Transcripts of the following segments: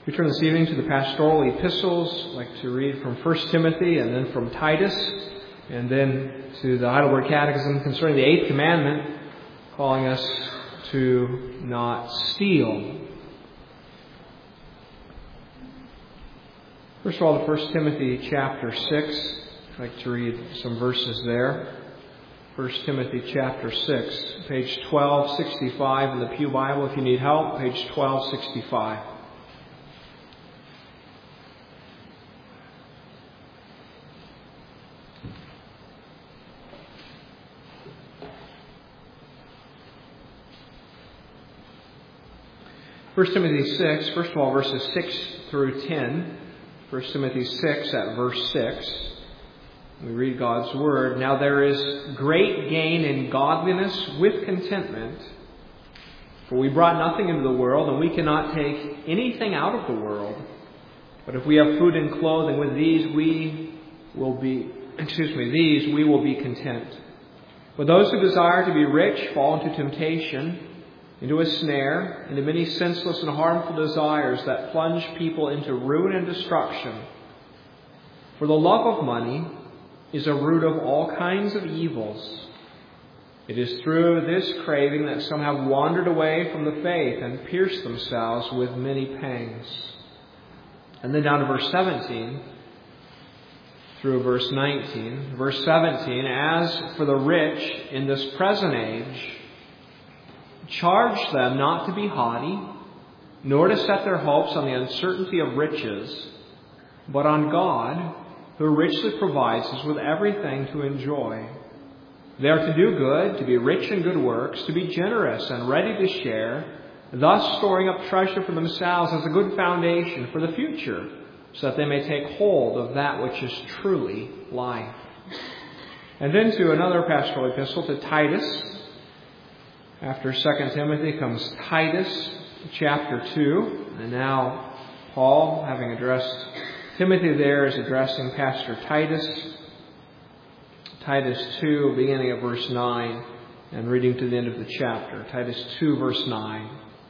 We turn this evening to the pastoral epistles. I'd like to read from 1 Timothy and then from Titus, and then to the Heidelberg Catechism concerning the 8th commandment, calling us to not steal. First of all, to 1 Timothy chapter 6. I'd like to read some verses there. 1 Timothy chapter 6, page 1265 in the Pew Bible. If you need help, page 1265. First Timothy 6, first of all, verses 6 through 10. 1 Timothy 6 at verse 6. We read God's Word. Now there is great gain in godliness with contentment, for we brought nothing into the world, and we cannot take anything out of the world. But if we have food and clothing, with these we will be content. But those who desire to be rich fall into temptation, into a snare, into many senseless and harmful desires that plunge people into ruin and destruction. For the love of money is a root of all kinds of evils. It is through this craving that some have wandered away from the faith and pierced themselves with many pangs. And then down to verse 17 through verse 19. Verse 17, as for the rich in this present age, charge them not to be haughty, nor to set their hopes on the uncertainty of riches, but on God, who richly provides us with everything to enjoy. They are to do good, to be rich in good works, to be generous and ready to share, thus storing up treasure for themselves as a good foundation for the future, so that they may take hold of that which is truly life. And then to another pastoral epistle, to Titus. After 2 Timothy comes Titus chapter 2, and now Paul, having addressed Timothy there, is addressing Pastor Titus. Titus 2, beginning at verse 9, and reading to the end of the chapter. Titus 2, verse 9.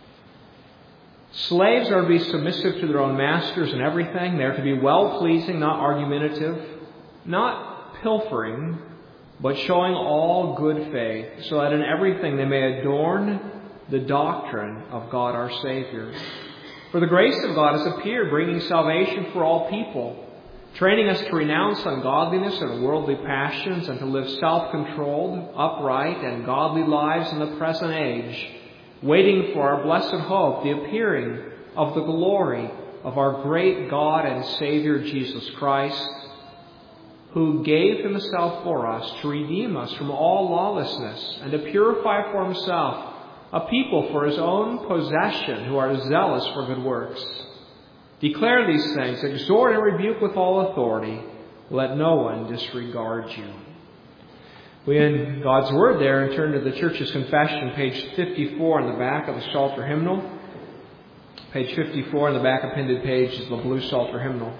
Slaves are to be submissive to their own masters in everything. They are to be well-pleasing, not argumentative, not pilfering, but showing all good faith, so that in everything they may adorn the doctrine of God our Savior. For the grace of God has appeared, bringing salvation for all people, training us to renounce ungodliness and worldly passions, and to live self-controlled, upright, and godly lives in the present age, waiting for our blessed hope, the appearing of the glory of our great God and Savior Jesus Christ, who gave Himself for us to redeem us from all lawlessness and to purify for Himself a people for His own possession who are zealous for good works. Declare these things, exhort and rebuke with all authority. Let no one disregard you. We end God's Word there and turn to the Church's Confession, page 54 in the back of the Psalter Hymnal. Page 54 in the back appended page is the blue Psalter Hymnal.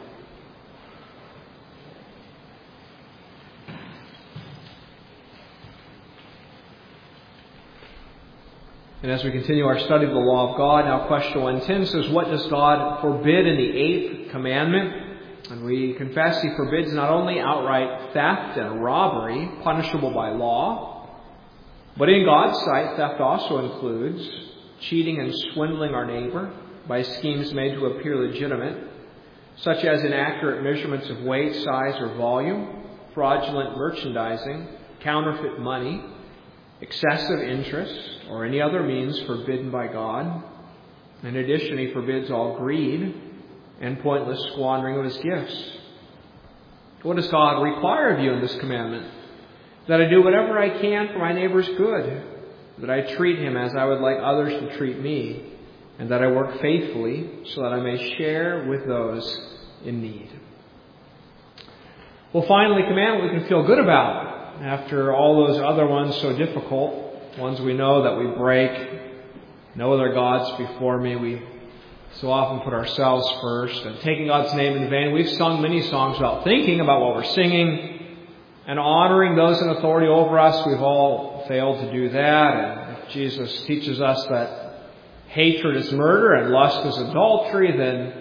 And as we continue our study of the law of God, now question 110 says, what does God forbid in the 8th commandment? And we confess He forbids not only outright theft and robbery, punishable by law, but in God's sight, theft also includes cheating and swindling our neighbor by schemes made to appear legitimate, such as inaccurate measurements of weight, size, or volume, fraudulent merchandising, counterfeit money, excessive interest, or any other means forbidden by God. In addition, He forbids all greed and pointless squandering of His gifts. What does God require of you in this commandment? That I do whatever I can for my neighbor's good, that I treat him as I would like others to treat me, and that I work faithfully so that I may share with those in need. Well, finally, commandment we can feel good about. After all those other ones so difficult, ones we know that we break, no other gods before me, we so often put ourselves first, and taking God's name in vain. We've sung many songs about thinking about what we're singing and honoring those in authority over us. We've all failed to do that. And if Jesus teaches us that hatred is murder and lust is adultery, then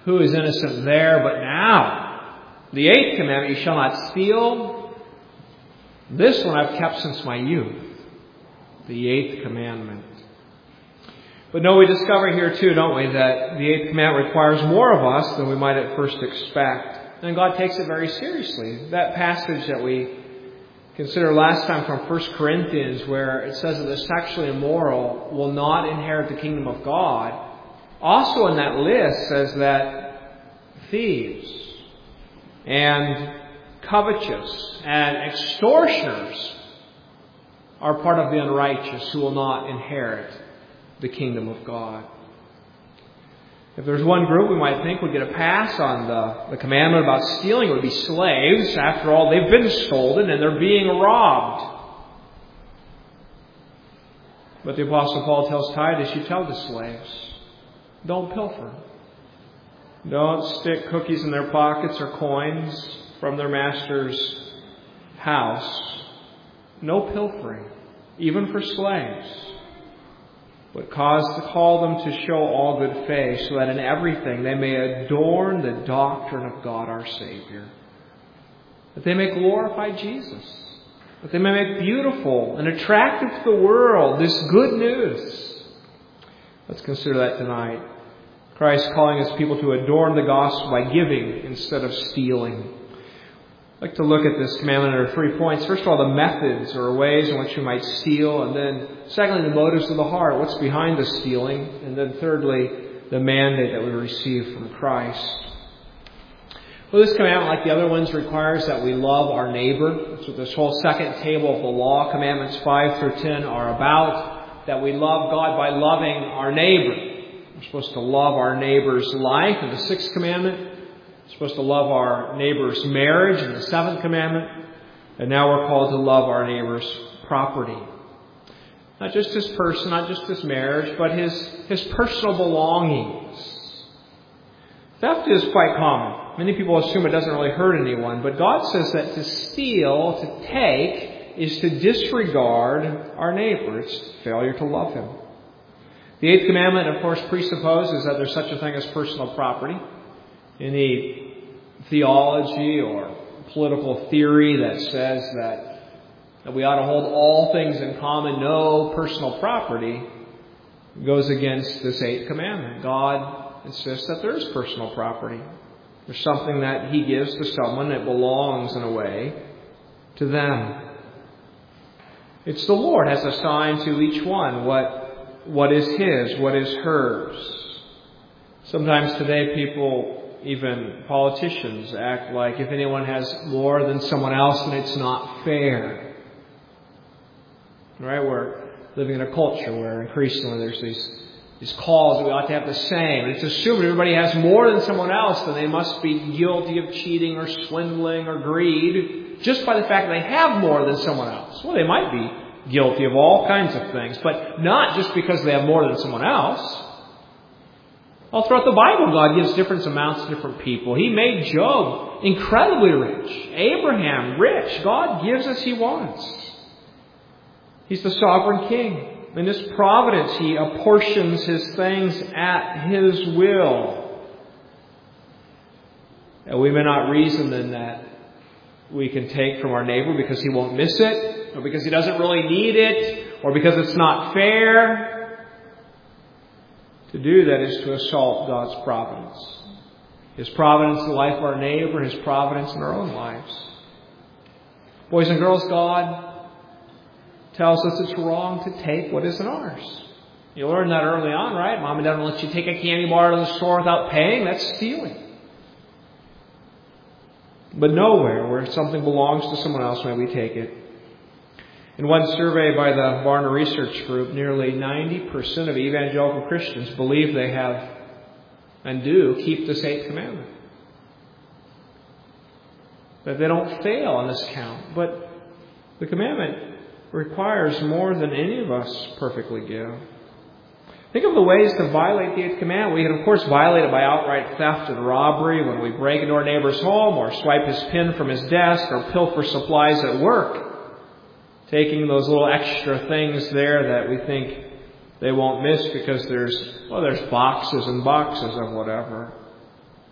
who is innocent there? But now, the 8th commandment, you shall not steal. This one I've kept since my youth. The 8th commandment. But no, we discover here too, don't we, that the 8th commandment requires more of us than we might at first expect. And God takes it very seriously. That passage that we considered last time from 1 Corinthians, where it says that the sexually immoral will not inherit the kingdom of God, also in that list says that thieves and covetous and extortioners are part of the unrighteous who will not inherit the kingdom of God. If there's one group we might think would get a pass on the commandment about stealing, it would be slaves. After all, they've been stolen and they're being robbed. But the Apostle Paul tells Titus, you tell the slaves, don't pilfer. Don't stick cookies in their pockets or coins from their master's house. No pilfering, even for slaves. But call them to show all good faith, so that in everything they may adorn the doctrine of God our Savior. That they may glorify Jesus. That they may make beautiful and attractive to the world this good news. Let's consider that tonight. Christ calling His people to adorn the gospel by giving instead of stealing. I'd like to look at this commandment under 3 points. First of all, the methods or ways in which we might steal. And then, secondly, the motives of the heart. What's behind the stealing? And then, thirdly, the mandate that we receive from Christ. Well, this commandment, like the other ones, requires that we love our neighbor. That's what this whole second table of the law, commandments 5 through 10, are about. That we love God by loving our neighbor. We're supposed to love our neighbor's life in the 6th commandment. We're supposed to love our neighbor's marriage in the 7th commandment. And now we're called to love our neighbor's property. Not just his person, not just his marriage, but his personal belongings. Theft is quite common. Many people assume it doesn't really hurt anyone. But God says that to steal, to take, is to disregard our neighbor. It's failure to love him. The 8th commandment, of course, presupposes that there's such a thing as personal property. Any theology or political theory that says that we ought to hold all things in common, no personal property, goes against this 8th commandment. God insists that there is personal property. There's something that He gives to someone that belongs in a way to them. It's the Lord has assigned to each one what is his, what is hers. Sometimes today people, even politicians, act like if anyone has more than someone else, then it's not fair. Right? We're living in a culture where increasingly there's these calls that we ought to have the same. And it's assumed everybody has more than someone else, then they must be guilty of cheating or swindling or greed just by the fact that they have more than someone else. Well, they might be guilty of all kinds of things, but not just because they have more than someone else. All throughout the Bible, God gives different amounts to different people. He made Job incredibly rich. Abraham, rich. God gives as He wants. He's the sovereign King. In His providence, He apportions His things at His will. And we may not reason then that we can take from our neighbor because he won't miss it, or because he doesn't really need it, or because it's not fair. To do that is to assault God's providence. His providence in the life of our neighbor, His providence in our own lives. Boys and girls, God tells us it's wrong to take what isn't ours. You learn that early on, right? Mom and Dad don't let you take a candy bar to the store without paying. That's stealing. But nowhere where something belongs to someone else may we take it. In one survey by the Barna Research Group, nearly 90% of evangelical Christians believe they have and do keep this 8th commandment. That they don't fail on this count. But the commandment requires more than any of us perfectly give. Think of the ways to violate the 8th commandment. We can, of course, violate it by outright theft and robbery when we break into our neighbor's home, or swipe his pen from his desk, or pilfer supplies at work. Taking those little extra things there that we think they won't miss because there's boxes and boxes of whatever.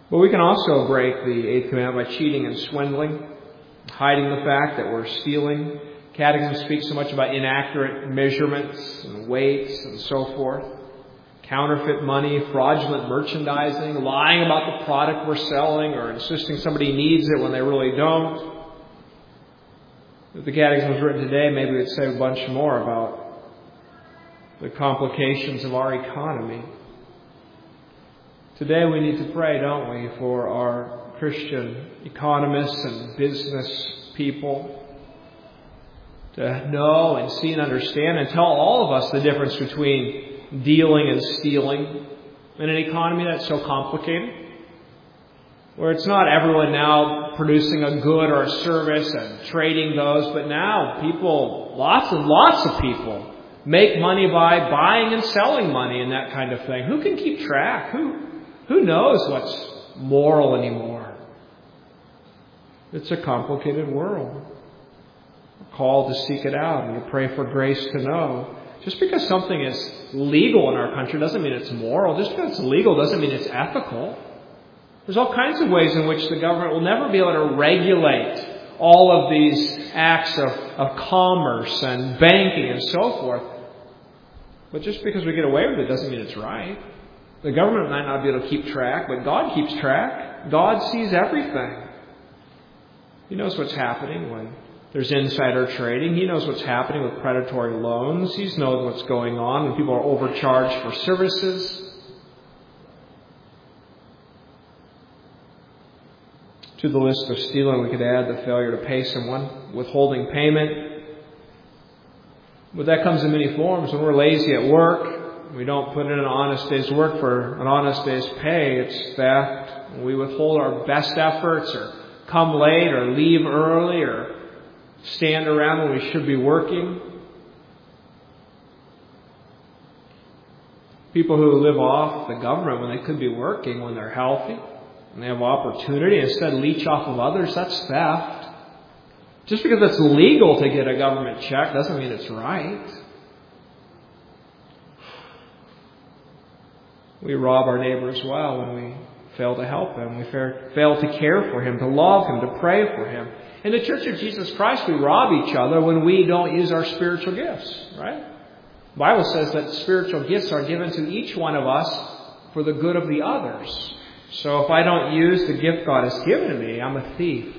But we can also break the eighth commandment by cheating and swindling, hiding the fact that we're stealing. Catechism speaks so much about inaccurate measurements and weights and so forth. Counterfeit money, fraudulent merchandising, lying about the product we're selling, or insisting somebody needs it when they really don't. If the Catechism was written today, maybe we'd say a bunch more about the complications of our economy. Today we need to pray, don't we, for our Christian economists and business people to know and see and understand and tell all of us the difference between dealing and stealing in an economy that's so complicated, where it's not everyone now producing a good or a service and trading those, but now people, lots and lots of people, make money by buying and selling money and that kind of thing. Who can keep track? Who knows what's moral anymore? It's a complicated world. We're called to seek it out and to pray for grace to know. Just because something is legal in our country doesn't mean it's moral. Just because it's legal doesn't mean it's ethical. There's all kinds of ways in which the government will never be able to regulate all of these acts of commerce and banking and so forth. But just because we get away with it doesn't mean it's right. The government might not be able to keep track, but God keeps track. God sees everything. He knows what's happening when there's insider trading. He knows what's happening with predatory loans. He knows what's going on when people are overcharged for services. To the list of stealing, we could add the failure to pay someone, withholding payment. But that comes in many forms. When we're lazy at work, we don't put in an honest day's work for an honest day's pay. It's theft. When we withhold our best efforts, or come late, or leave early, or stand around when we should be working. People who live off the government when they could be working, when they're healthy, and they have opportunity, instead leech off of others, that's theft. Just because it's legal to get a government check doesn't mean it's right. We rob our neighbor as well when we fail to help him. We fail to care for him, to love him, to pray for him. In the Church of Jesus Christ, we rob each other when we don't use our spiritual gifts, right? The Bible says that spiritual gifts are given to each one of us for the good of the others. So if I don't use the gift God has given me, I'm a thief.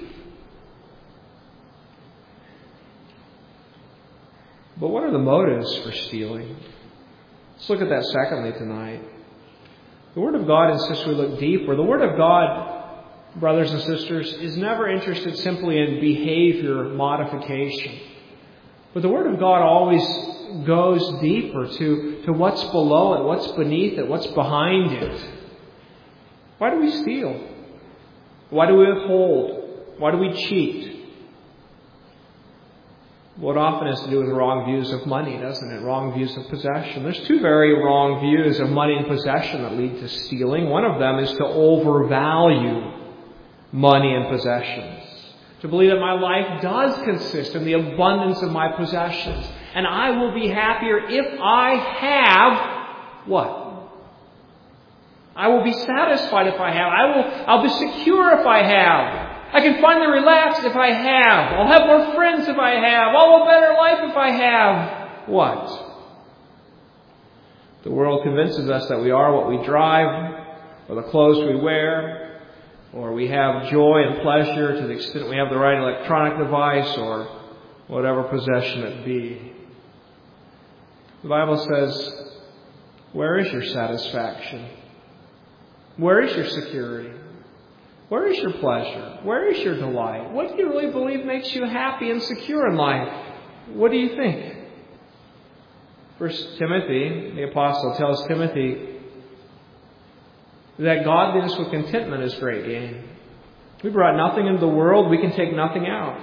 But what are the motives for stealing? Let's look at that secondly tonight. The Word of God insists we look deeper. The Word of God, brothers and sisters, is never interested simply in behavior modification. But the Word of God always goes deeper to what's below it, what's beneath it, what's behind it. Why do we steal? Why do we withhold? Why do we cheat? Well, it often has to do with wrong views of money, doesn't it? Wrong views of possession. There's two very wrong views of money and possession that lead to stealing. One of them is to overvalue money and possessions. To believe that my life does consist in the abundance of my possessions. And I will be happier if I have what? I will be satisfied if I have. I'll be secure if I have. I can finally relax if I have. I'll have more friends if I have. I'll have a better life if I have. What? The world convinces us that we are what we drive, or the clothes we wear, or we have joy and pleasure to the extent we have the right electronic device, or whatever possession it be. The Bible says, where is your satisfaction? Where is your security? Where is your pleasure? Where is your delight? What do you really believe makes you happy and secure in life? What do you think? 1 Timothy, the apostle tells Timothy that godliness with contentment is great gain. We brought nothing into the world, we can take nothing out.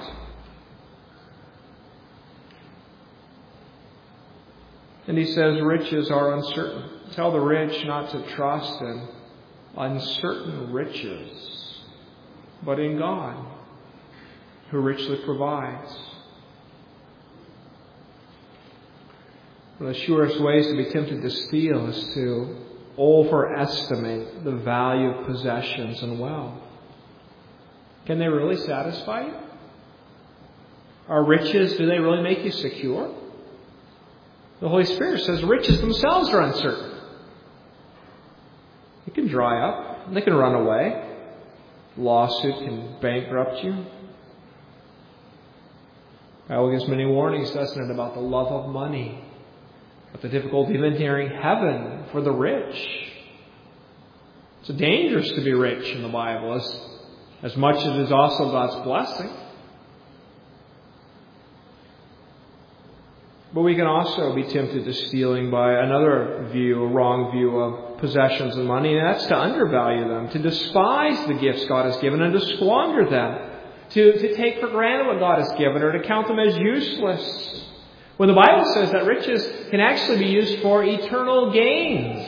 And he says riches are uncertain. Tell the rich not to trust in uncertain riches, but in God, who richly provides. One of the surest ways to be tempted to steal is to overestimate the value of possessions and wealth. Can they really satisfy you? Are riches, do they really make you secure? The Holy Spirit says riches themselves are uncertain. They can dry up. They can run away. Lawsuit can bankrupt you. The Bible gives many warnings, doesn't it, about the love of money, about the difficulty of entering heaven for the rich. It's dangerous to be rich in the Bible, as much as it is also God's blessing. But we can also be tempted to stealing by another view, a wrong view of possessions and money, and that's to undervalue them, to despise the gifts God has given and to squander them, to take for granted what God has given or to count them as useless. When the Bible says that riches can actually be used for eternal gains.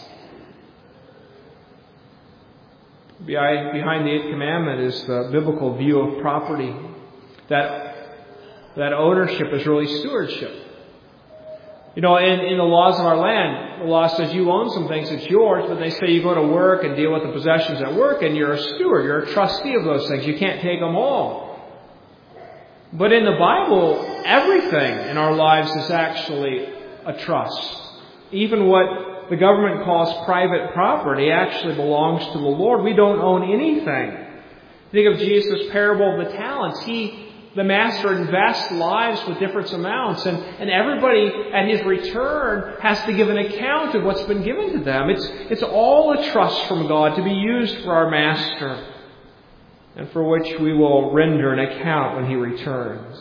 Behind the Eighth Commandment is the biblical view of property, that ownership is really stewardship. You know, in the laws of our land, the law says you own some things, it's yours, but they say you go to work and deal with the possessions at work and you're a steward, you're a trustee of those things. You can't take them all. But in the Bible, everything in our lives is actually a trust. Even what the government calls private property actually belongs to the Lord. We don't own anything. Think of Jesus' parable of the talents. The master invests lives with different amounts, and everybody at his return has to give an account of what's been given to them. It's all a trust from God to be used for our master, and for which we will render an account when he returns.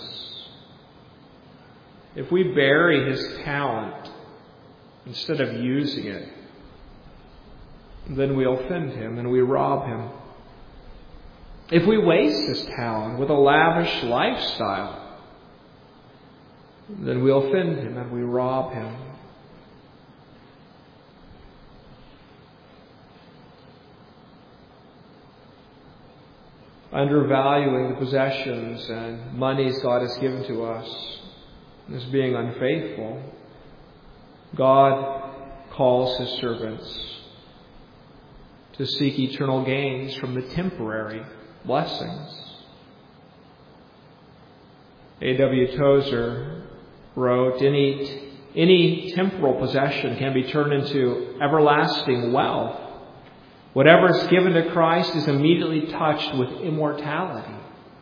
If we bury his talent instead of using it, then we offend him and we rob him. If we waste his talent with a lavish lifestyle, then we offend him and we rob him. Undervaluing the possessions and monies God has given to us is being unfaithful. God calls his servants to seek eternal gains from the temporary blessings. A.W. Tozer wrote, any temporal possession can be turned into everlasting wealth. Whatever is given to Christ is immediately touched with immortality.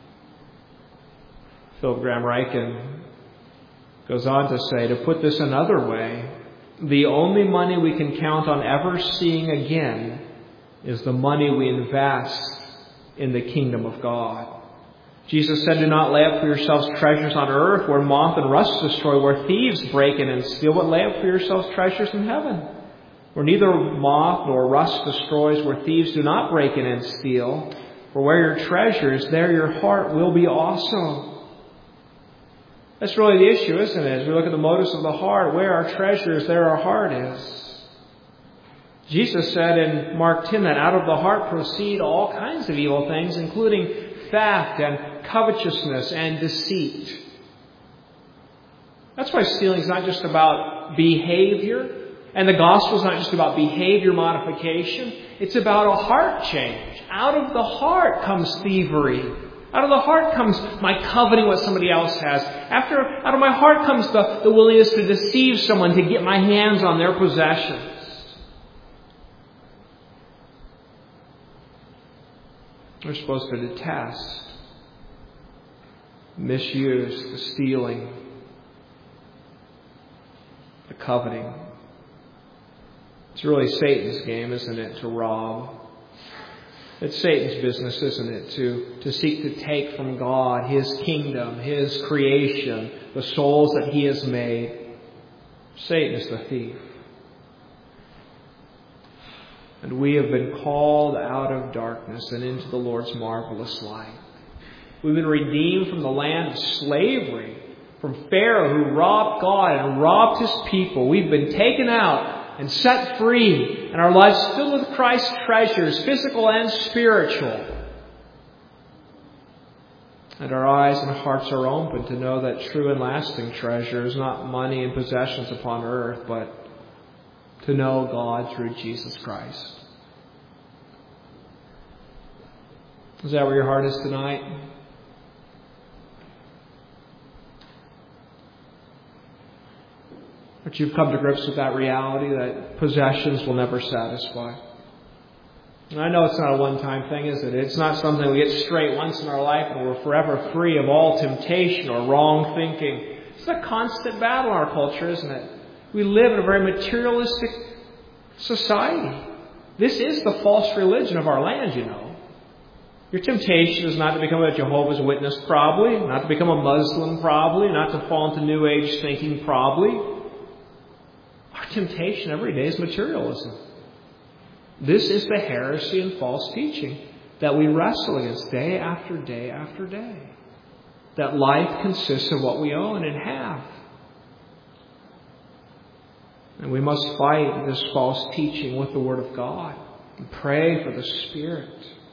Philip Graham Ryken goes on to say, to put this another way, the only money we can count on ever seeing again is the money we invest in the kingdom of God. Jesus said, do not lay up for yourselves treasures on earth where moth and rust destroy, where thieves break in and steal, but lay up for yourselves treasures in heaven, where neither moth nor rust destroys, where thieves do not break in and steal. For where your treasure is, there your heart will be also. That's really the issue, isn't it? As we look at the motives of the heart, where our treasure is, there our heart is. Jesus said in Mark 10 that out of the heart proceed all kinds of evil things, including theft and covetousness and deceit. That's why stealing is not just about behavior, and the gospel is not just about behavior modification. It's about a heart change. Out of the heart comes thievery. Out of the heart comes my coveting what somebody else has. Out of my heart comes the willingness to deceive someone to get my hands on their possessions. We're supposed to detest, misuse, the stealing, the coveting. It's really Satan's game, isn't it, to rob? It's Satan's business, isn't it, to seek to take from God his kingdom, his creation, the souls that he has made. Satan is the thief. And we have been called out of darkness and into the Lord's marvelous light. We've been redeemed from the land of slavery, from Pharaoh who robbed God and robbed his people. We've been taken out and set free, and our lives filled with Christ's treasures, physical and spiritual. And our eyes and hearts are open to know that true and lasting treasure is not money and possessions upon earth, but to know God through Jesus Christ. Is that where your heart is tonight? But you've come to grips with that reality that possessions will never satisfy. And I know it's not a one-time thing, is it? It's not something we get straight once in our life and we're forever free of all temptation or wrong thinking. It's a constant battle in our culture, isn't it? We live in a very materialistic society. This is the false religion of our land, you know. Your temptation is not to become a Jehovah's Witness, probably. Not to become a Muslim, probably. Not to fall into New Age thinking, probably. Our temptation every day is materialism. This is the heresy and false teaching that we wrestle against day after day after day. That life consists of what we own and have. And we must fight this false teaching with the Word of God and pray for the Spirit.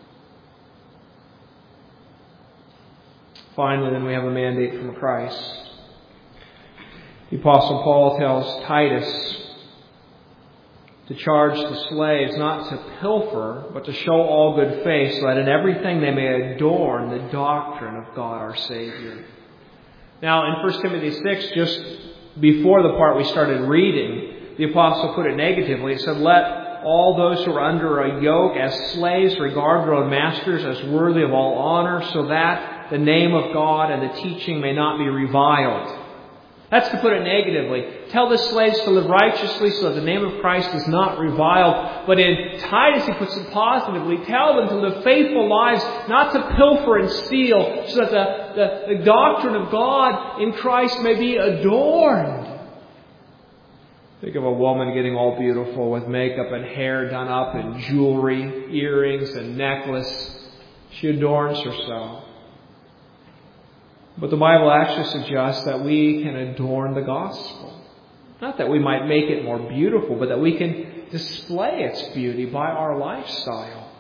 Finally, then we have a mandate from Christ. The Apostle Paul tells Titus to charge the slaves not to pilfer, but to show all good faith, so that in everything they may adorn the doctrine of God our Savior. Now, in 1 Timothy 6, just before the part we started reading, the Apostle put it negatively. It said, "Let all those who are under a yoke as slaves regard their own masters as worthy of all honor, so that the name of God and the teaching may not be reviled." That's to put it negatively. Tell the slaves to live righteously so that the name of Christ is not reviled. But in Titus, he puts it positively. Tell them to live faithful lives, not to pilfer and steal, so that the doctrine of God in Christ may be adorned. Think of a woman getting all beautiful with makeup and hair done up and jewelry, earrings and necklace. She adorns herself. But the Bible actually suggests that we can adorn the gospel. Not that we might make it more beautiful, but that we can display its beauty by our lifestyle.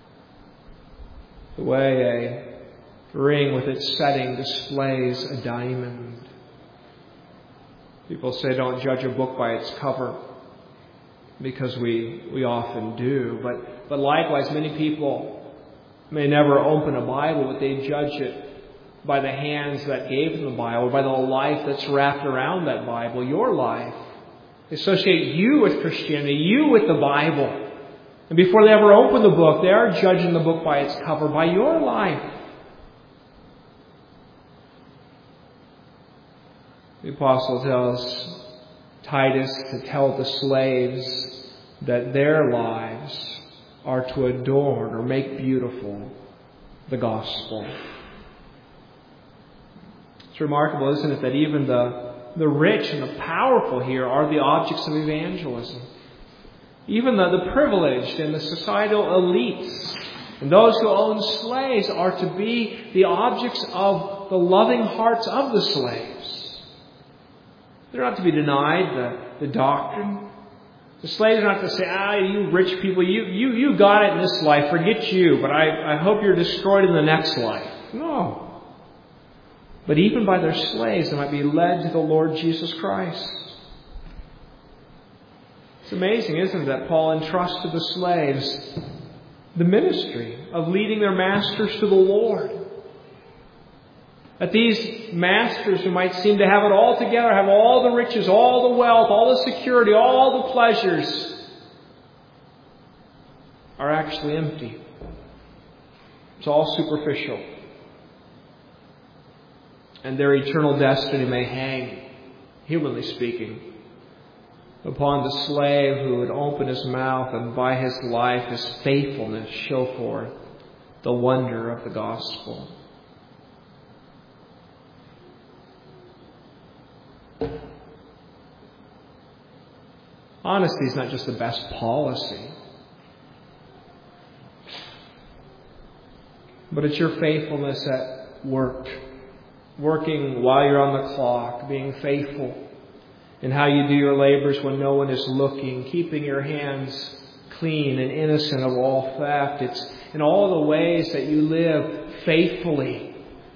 The way a ring with its setting displays a diamond. People say don't judge a book by its cover, because we often do. But likewise, many people may never open a Bible, but they judge it by the hands that gave them the Bible, by the life that's wrapped around that Bible, your life. They associate you with Christianity, you with the Bible. And before they ever open the book, they are judging the book by its cover, by your life. The Apostle tells Titus to tell the slaves that their lives are to adorn or make beautiful the gospel. It's remarkable, isn't it, that even the rich and the powerful here are the objects of evangelism. Even the privileged and the societal elites and those who own slaves are to be the objects of the loving hearts of the slaves. They're not to be denied the doctrine. The slaves are not to say, you rich people, you got it in this life, forget you, but I hope you're destroyed in the next life. No. But even by their slaves, they might be led to the Lord Jesus Christ. It's amazing, isn't it, that Paul entrusts to the slaves the ministry of leading their masters to the Lord. That these masters who might seem to have it all together, have all the riches, all the wealth, all the security, all the pleasures, are actually empty. It's all superficial. And their eternal destiny may hang, humanly speaking, upon the slave who would open his mouth and by his life, his faithfulness, show forth the wonder of the gospel. Honesty is not just the best policy, but it's your faithfulness at work. Working while you're on the clock, being faithful in how you do your labors when no one is looking, keeping your hands clean and innocent of all theft. It's in all the ways that you live faithfully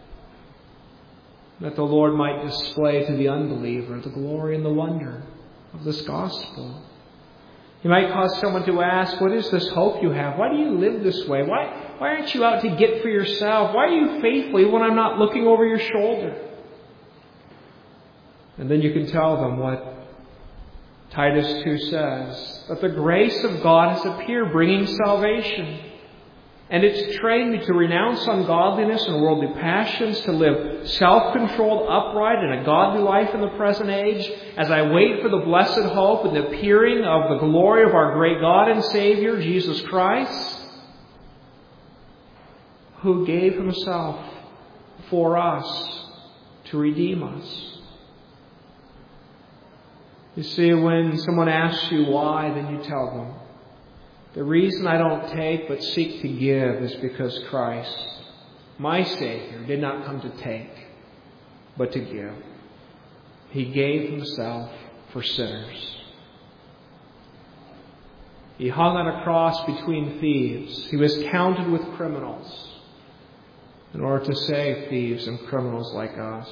that the Lord might display to the unbeliever the glory and the wonder of this gospel. He might cause someone to ask, what is this hope you have? Why do you live this way? Why aren't you out to get for yourself? Why are you faithful when I'm not looking over your shoulder? And then you can tell them what Titus 2 says, that the grace of God has appeared, bringing salvation. And it's trained me to renounce ungodliness and worldly passions, to live self-controlled, upright, and a godly life in the present age, as I wait for the blessed hope and the appearing of the glory of our great God and Savior, Jesus Christ, who gave Himself for us to redeem us. You see, when someone asks you why, then you tell them, the reason I don't take but seek to give is because Christ, my Savior, did not come to take, but to give. He gave Himself for sinners. He hung on a cross between thieves. He was counted with criminals in order to save thieves and criminals like us.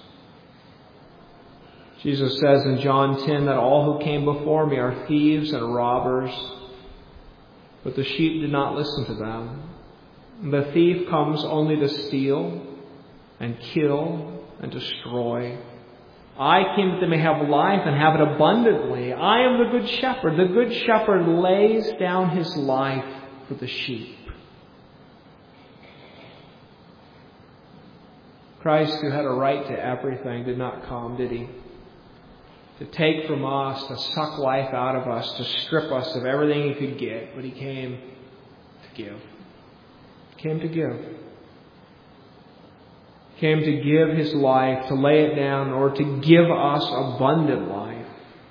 Jesus says in John 10 that all who came before me are thieves and robbers, but the sheep did not listen to them. The thief comes only to steal and kill and destroy. I came that they may have life and have it abundantly. I am the good shepherd. The good shepherd lays down his life for the sheep. Christ, who had a right to everything, did not come, did He? To take from us, to suck life out of us, to strip us of everything He could get. But He came to give. He came to give. He came to give His life, to lay it down, or to give us abundant life.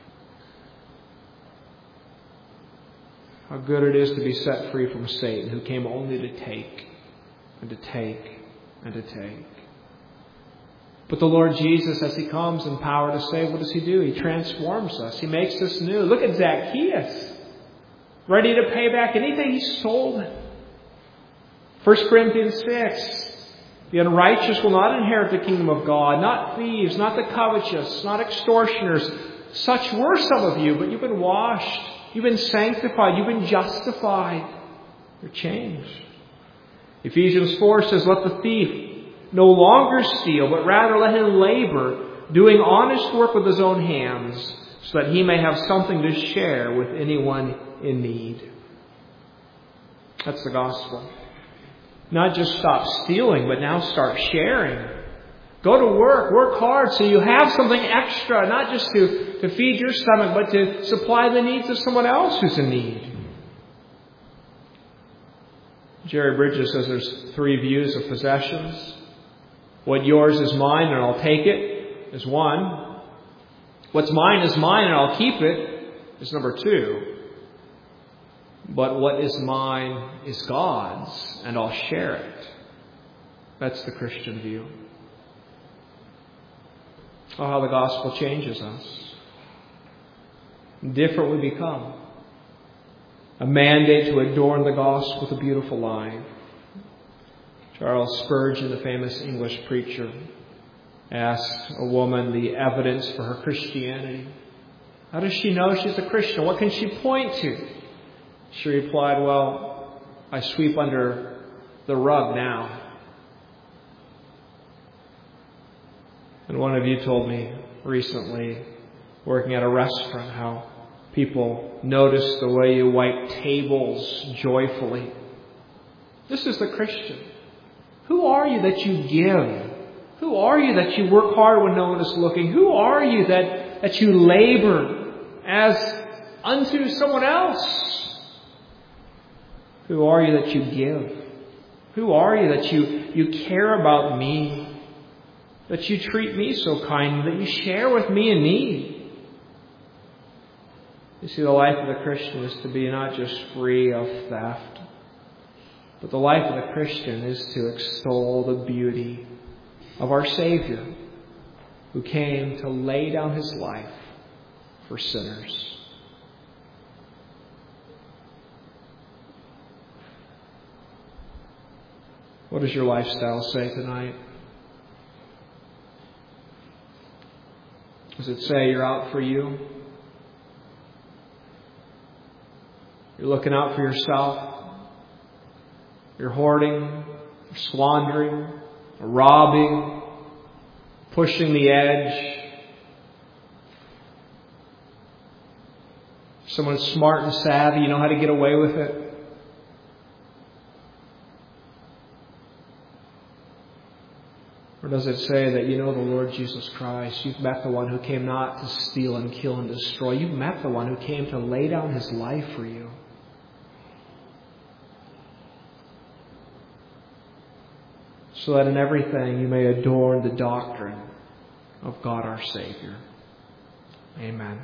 How good it is to be set free from Satan, who came only to take, and to take, and to take. But the Lord Jesus, as He comes in power to save, what does He do? He transforms us. He makes us new. Look at Zacchaeus, ready to pay back anything he stole. 1 Corinthians 6, the unrighteous will not inherit the kingdom of God, not thieves, not the covetous, not extortioners. Such were some of you, but you've been washed, you've been sanctified, you've been justified. You're changed. Ephesians 4 says, let the thief no longer steal, but rather let him labor, doing honest work with his own hands, so that he may have something to share with anyone in need. That's the gospel. Not just stop stealing, but now start sharing. Go to work hard so you have something extra, not just to feed your stomach, but to supply the needs of someone else who's in need. Jerry Bridges says there's 3 views of possessions. What yours is mine and I'll take it is one. What's mine is mine and I'll keep it is number 2. But what is mine is God's and I'll share it. That's the Christian view. Oh, how the gospel changes us. Different we become. A mandate to adorn the gospel with a beautiful life. Charles Spurgeon, the famous English preacher, asked a woman the evidence for her Christianity. How does she know she's a Christian? What can she point to? She replied, well, I sweep under the rug now. And one of you told me recently, working at a restaurant, how people notice the way you wipe tables joyfully. This is the Christian. Who are you that you give? Who are you that you work hard when no one is looking? Who are you that you labor as unto someone else? Who are you that you give? Who are you that you care about me? That you treat me so kindly, that you share with me in need? You see, the life of the Christian is to be not just free of theft, but the life of the Christian is to extol the beauty of our Savior, who came to lay down His life for sinners. What does your lifestyle say tonight? Does it say you're out for you? You're looking out for yourself. You're hoarding, you're squandering, you're robbing, pushing the edge. Someone's smart and savvy, you know how to get away with it. Or does it say that you know the Lord Jesus Christ? You've met the one who came not to steal and kill and destroy. You've met the one who came to lay down his life for you. So that in everything you may adorn the doctrine of God our Savior. Amen.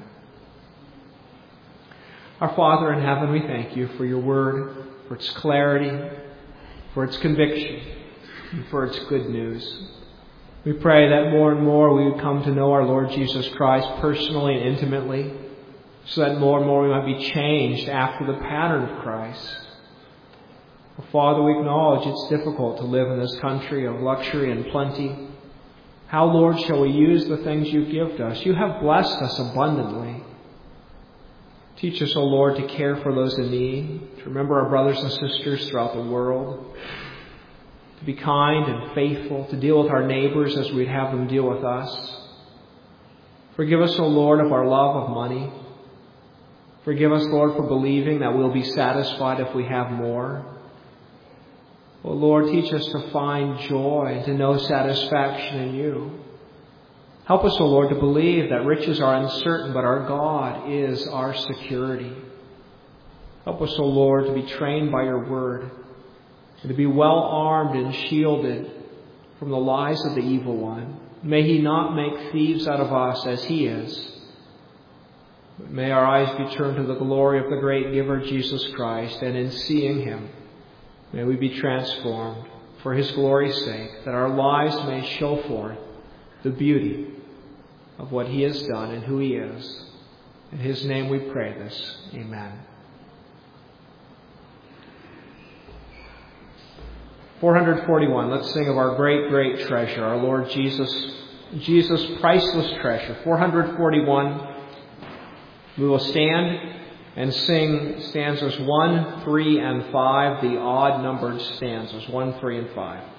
Our Father in heaven, we thank you for your word, for its clarity, for its conviction, and for its good news. We pray that more and more we would come to know our Lord Jesus Christ personally and intimately, so that more and more we might be changed after the pattern of Christ. Father, we acknowledge it's difficult to live in this country of luxury and plenty. How, Lord, shall we use the things you've given us? You have blessed us abundantly. Teach us, O Lord, to care for those in need, to remember our brothers and sisters throughout the world, to be kind and faithful, to deal with our neighbors as we'd have them deal with us. Forgive us, O Lord, of our love of money. Forgive us, Lord, for believing that we'll be satisfied if we have more. O Lord, teach us to find joy and to know satisfaction in you. Help us, O Lord, to believe that riches are uncertain, but our God is our security. Help us, O Lord, to be trained by your word and to be well armed and shielded from the lies of the evil one. May he not make thieves out of us as he is. But may our eyes be turned to the glory of the great giver, Jesus Christ, and in seeing him, may we be transformed for his glory's sake, that our lives may show forth the beauty of what he has done and who he is. In his name we pray this. Amen. 441. Let's sing of our great, great treasure, our Lord Jesus. Jesus' priceless treasure. 441. We will stand and sing stanzas 1, 3, and 5, the odd-numbered stanzas, 1, 3, and 5.